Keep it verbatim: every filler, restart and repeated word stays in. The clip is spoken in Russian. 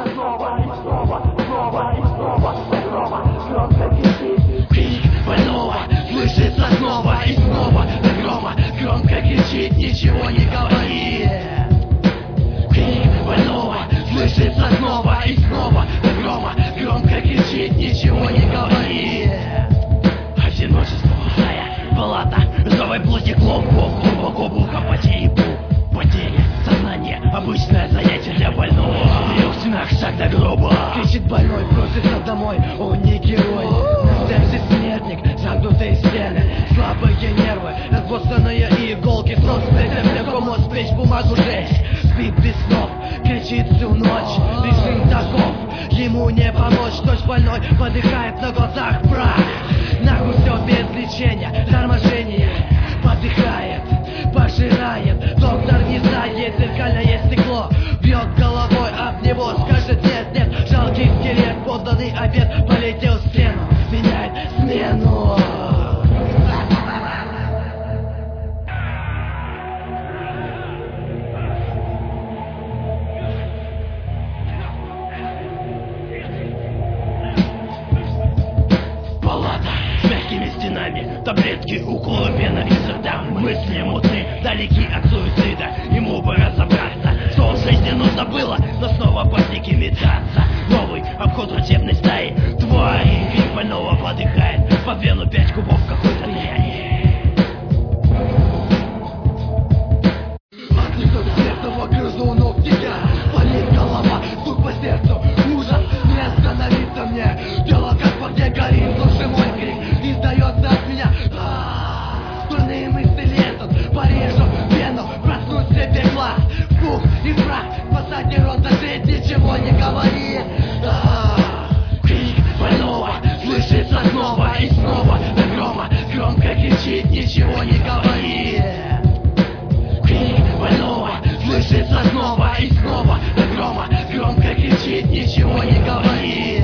слышится снова и снова, снова и снова, грома, громко кричит. Крик больного слышится снова и снова, грома, громко кричит, ничего не говорит. Крик больного слышится снова и снова, грома, громко кричит, ничего не говорит. Одиночество, пустая палата, живой плоти глубоко, глубоко глухо по черепу. Потеря сознания, обычное занятие для больного. В трех стенах шаг до гроба. Кричит больной, просится домой, он не герой. На сердце смертник, загнутые стены, слабые нервы, разбросанные иголки. Снос прицепля, мозг, печь, бумагу жечь. Спит без снов, кричит всю ночь. Режим таков, ему не помочь. Ночь больной подыхает на глазах прах. Нахуй все без лечения, торможения. Подыхает, пожирает. Доктор не знает, зеркальное стекло бьет головой об него. Скажет нет, нет, жалкий скелет. Подданный обед полетел в стену, меняет смену. Палата с мягкими стенами, таблетки, уколы, пена изо рта. Мысли мутны, далеки от суицида. Ему бы разобраться, что в жизни нужно было, но снова по стеке метаться. Новый обход врачебной стаи, твари. Крик больного подыхает, по вену пять кубов какой-то дряни. От несознательного грызуну в тебя болит голова, стук по сердцу, ужас, не остановиться мне. Тело как в огне горит, слушай мой крик, издается от меня. Дурные мысли лезут, порежу вену, проснуть себе глаз. Пух и прах, спасать рот закрыть, ничего не говорит. Крик больного слышится снова и снова, грома, громко кричит, ничего не говорит. Крик больного слышится снова и снова, грома, громко кричит, ничего не говорит.